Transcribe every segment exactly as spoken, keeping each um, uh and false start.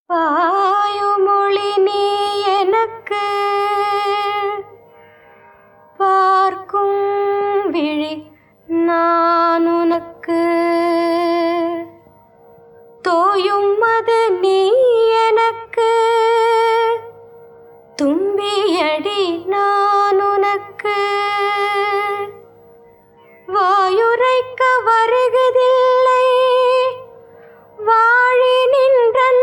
பாயுமொழி நீ எனக்கு பார்க்கும் விழி நான் உனக்கு தோயும் மது நீ எனக்கு தும்பியடி நான் உனக்கு வாயுரைக்க வருகுதில்லை வாழி நின்றன்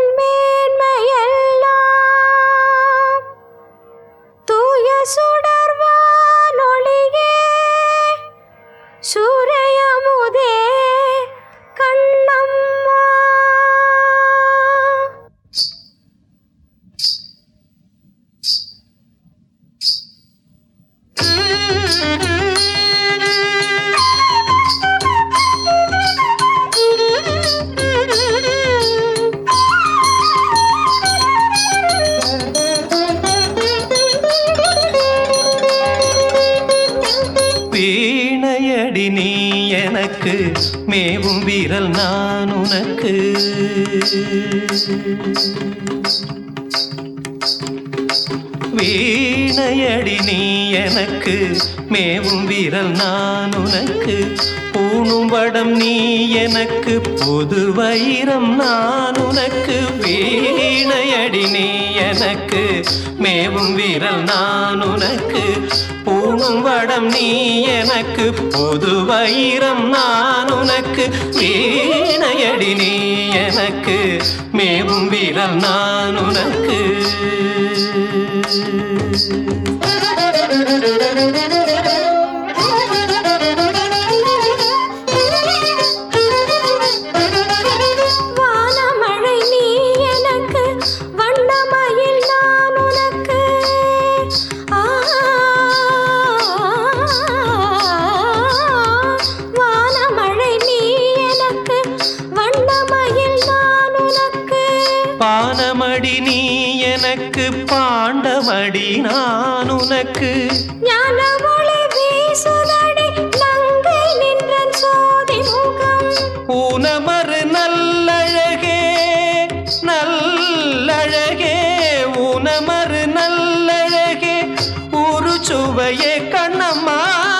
மேன்மையெல்லாம் தூய சுடர்வானொளியே சூரியமுதே கண்ணம்மா. வீணையடி நீ எனக்கு மேவும் வீரல் நான் உனக்கு வீணையடி நீ எனக்கு மேவும் வீரல் நான் உனக்கு பூணும் வடம் நீ எனக்கு பொது வைரம் நான் உனக்கு வீணையடி நீ எனக்கு மேவும் வீரல் நான் உனக்கு பூணும் வடம் நீ எனக்கு பொது வைரம் நான் உனக்கு வீணையடி நீ எனக்கு மேவும் வீரல் நான் உனக்கு. வானமழை நீ எனக்கு வண்ணமயில் நான் உனக்கு வானமழை நீ எனக்கு வண்ணமயில் நான் உனக்கு பானமடி நீ எனக்கு பாண்டமடி நான் உனக்கு ஞான ஒளி வீசுதடி நங்கை நின்றன் சோதி முகம் ஊனமறு நல்லழகே நல்லழகே ஊனமறு நல்லழகே ஒரு சுவையே கண்ணம்மா.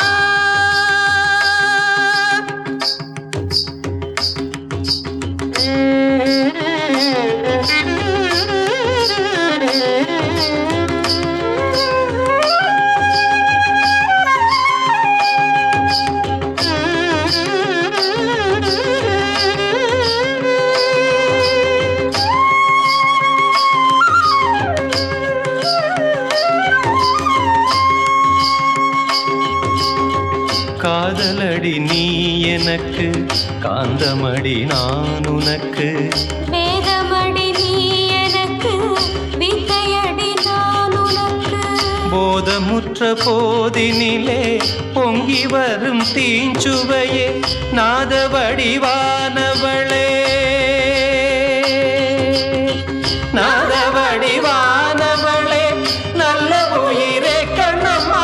காதலடி நீ எனக்கு காந்தமடி நான் உனக்கு வேதமடி நீ எனக்கு வித்தையடி நான் உனக்கு போதமுற்ற போதினிலே பொங்கி வரும் தீஞ்சுவையே நாத வடிவானவளே நாத வடிவானவளே நல்ல உயிரே கண்ணம்மா.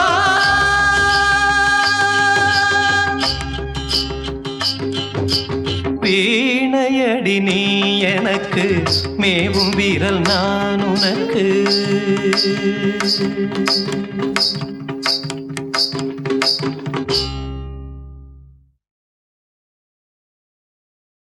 வீணையடி நீ எனக்கு மேவும் வீரல் நான் உனக்கு.